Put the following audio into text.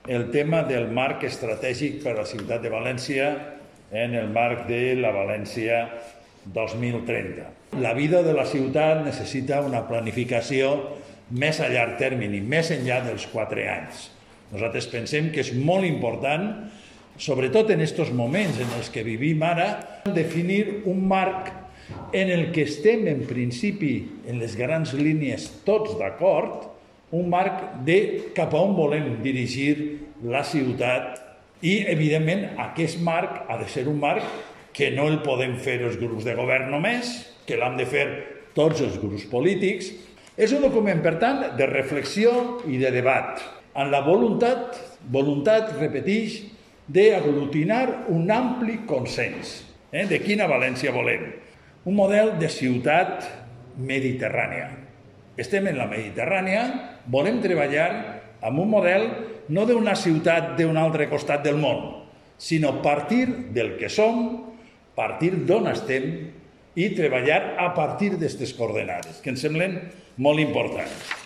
el tema del marc estratègic per a la ciutat de València en el marc de la València 2030. La vida de la ciutat necessita una planificació més a llarg termini, més enllà dels 4 anys. Nosaltres pensem que és molt important, sobretot en aquests moments en els que vivim ara, definir un marc en el que estem, en principi, en les grans línies tots d'acord, un marc de cap a on volem dirigir la ciutat i, evidentment, aquest marc ha de ser un marc que no el podem fer els grups de govern només, que l'han de fer tots els grups polítics. És un document, per tant, de reflexió i de debat, amb la voluntat, repeteix, d'aglutinar un ampli consens. De quina València volem? Un model de ciutat mediterrània. Estem en la Mediterrània, volem treballar amb un model no d'una ciutat d'un altre costat del món, sinó partir del que som, partir d'on estem i treballar a partir d'aquestes coordenades, que ens semblen molt importants.